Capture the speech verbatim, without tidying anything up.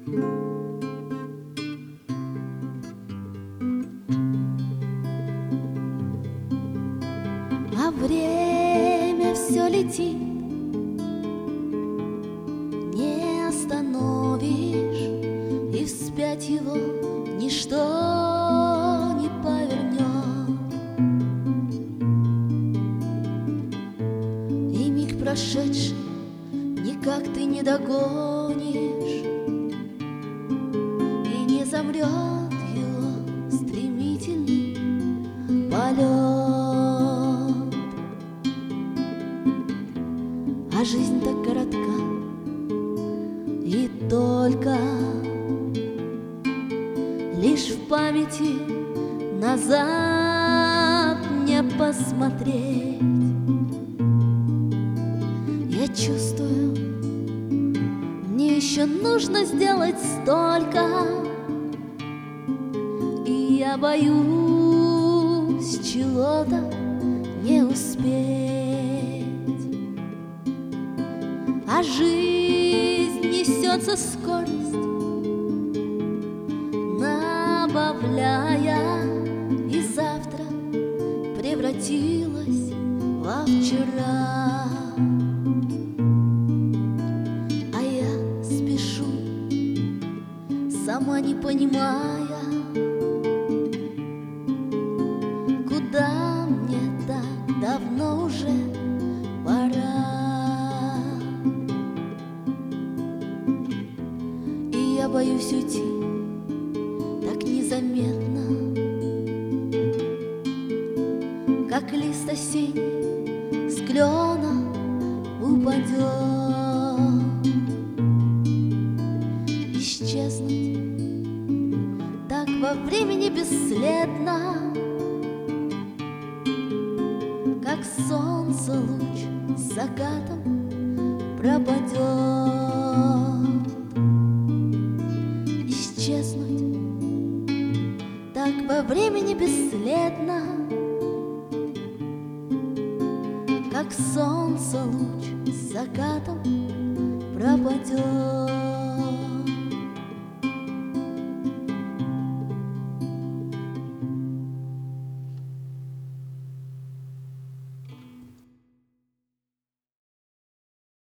А время все летит, не остановишь, и вспять его ничто не повернет. И миг прошедший никак ты не догонишь, и не замрет его стремительный полет. А жизнь так коротка, и только лишь в памяти назад не посмотреть. Я чувствую, мне еще нужно сделать столько, и я боюсь чего-то не успеть. А жизнь несется скорость, набавляя, и завтра превратилась во вчера. А я спешу, сама не понимая, куда мне так давно уже пора. Я боюсь уйти так незаметно, как лист осенний с клена упадет. Исчезнуть так во времени бесследно, как солнце луч с закатом пропадет. Исчезнуть так во времени бесследно, как солнце луч с закатом пропадет.